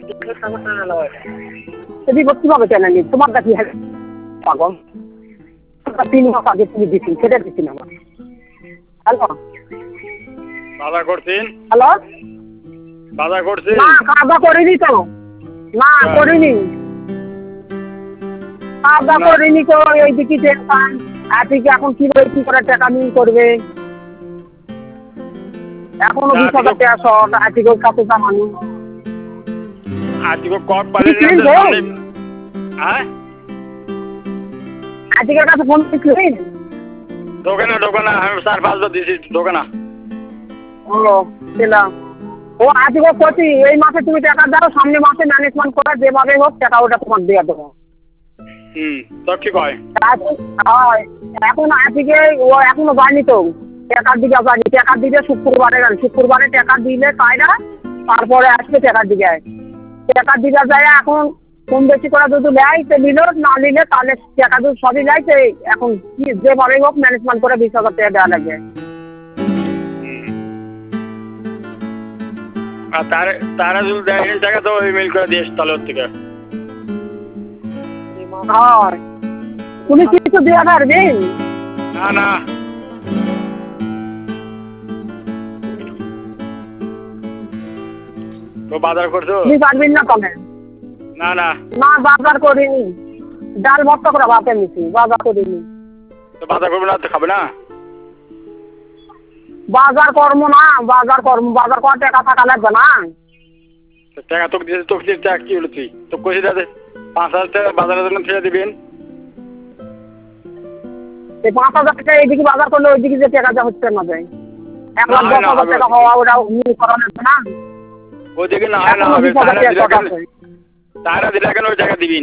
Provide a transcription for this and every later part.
বিপদ কিভাবে কেন নি তোমার কাছে পাগল 3 মাস আগে তুমি দিচ্ছি সেটা দিচ্ছি না আমার হ্যালো বাজার করছেন হ্যালো বাজার করছেন না খাওয়া করিনি তো না করিনি খাওয়া করিনি তো এই দিকে দেখতাম আজকে এখন কিভাবে কি করে টাকা নিয়ে করবে এখনো 20,000 টাকা শর্ট আজকে কত জামানি আজকে কক পালেন হ্যাঁ আজকে কাছে ফোন করছিলেন দোকানে আমি 4-5 দিছি দোকানে ও দিলাম ও আজকে করছি এই মাসে তুমি টাকা দাও সামনে মাসে ম্যানেজমেন্ট করে যেভাবে হোক টাকা ওটা তোমার দিয়ে দেবো তো কি কয় এখন আজকে ও এখনো যায়নি তো টাকার দিকে যায়নি টাকার দিকে শুক্রবারে টাকা দিলে তাইরা তারপরে আসবে টাকার দিকে টাকার দিকে যায় এখন কম বেশি করে যদি নেয় তো নিল না নিলে তাহলে টাকা যদি সবই নেয় তো এখন কি যেভাবে হোক ম্যানেজমেন্ট করে 20,000 টাকা দেওয়া লাগে আর তারা যদি দেয় টাকা তো ইমেল করে দিস তাহলে ওর থেকে তুমি কিছু দেওয়া পারবেন না তো বাজার করছো তুমি পারবেন না তবে না বাজার করিনি ডাল ভর্তা করে ভাতে নিছি বাজার করিনি তো বাজার করবে না তো খাবে না বাজার করবো না বাজার করার টাকা থাকা লাগবে না টাকা তোকে দিয়েছে তোকে টাকা কি হলো তুই তো কষে যাবে 5,000 টাকা বাজারের জন্য ফেলে দিবেন এই 5,000 টাকা এইদিকে বাজার করলে ওইদিকে যে টাকা যা হচ্ছে না যায় 1,10,000 টাকা হওয়া ওটা করা লাগবে না ওইদিকে না হয় না হবে তারা দিলে কেন ওই টাকা দিবেন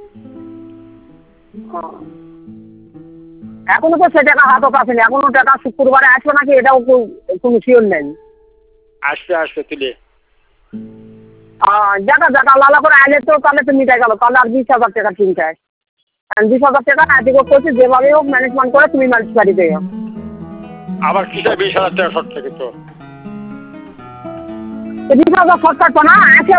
এখনো তো সে টাকা হাতও আসেনি এখনো টাকা শুক্রবারে আসবে নাকি এটাও কোনো শিওর নেই আসবে তুলে দেখা লালা করে আইলে তো তাহলে তো মিটাই গেল তাহলে আর 20,000 টাকা চিন্তায় 20,000 টাকা আজকে করছি যেভাবে হোক ম্যানেজমেন্ট করে তুমি ম্যানেজ বাড়ি দেও আবার কিসে 20,000 টাকা শর্ট থাকে তো 20,000 শর্ট থাকতো না